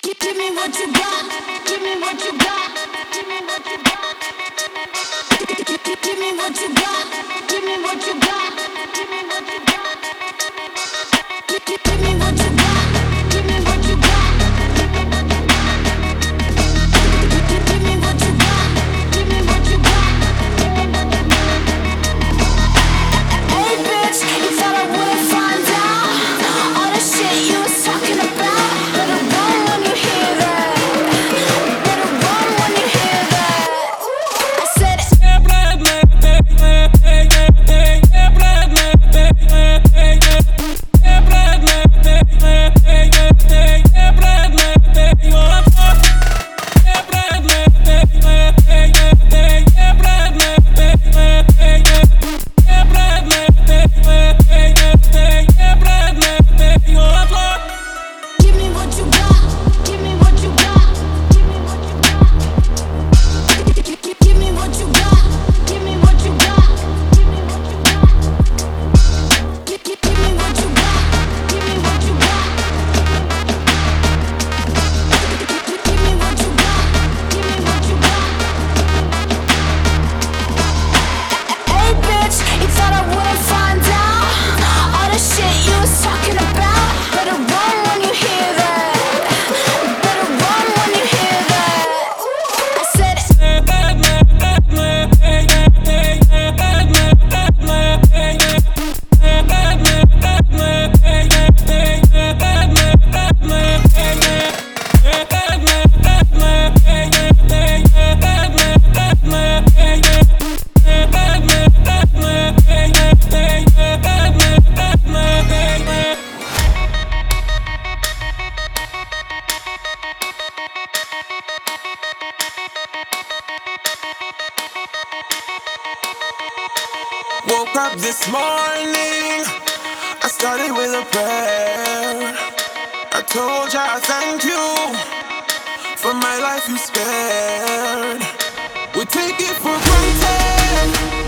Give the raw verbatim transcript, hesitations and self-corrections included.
Give me what you got. Give me what you got. Give me what you got. Give me what you got. Give me what you got. Give me what you got. Give me what you got. Give me what you got. Give me what you got. Give me what you got. Hey bitch, you thought I wouldn't find out all the shit you was talking about. Better run when you hear that. Better run when you hear that. I said it. Give me what you got. Give me what you got. Give me what you got. Give me what you got. Give me what you got. Give me what you got. Give me what you got. Give me what you got. Give me what you got. Hey bitch, you thought I wouldn't find out all the shit you was talking about. Better run when you hear that. Better run when you hear that. I said it. Woke up this morning, I started with a prayer. I told ya I thank you for my life you spared. We take it for granted,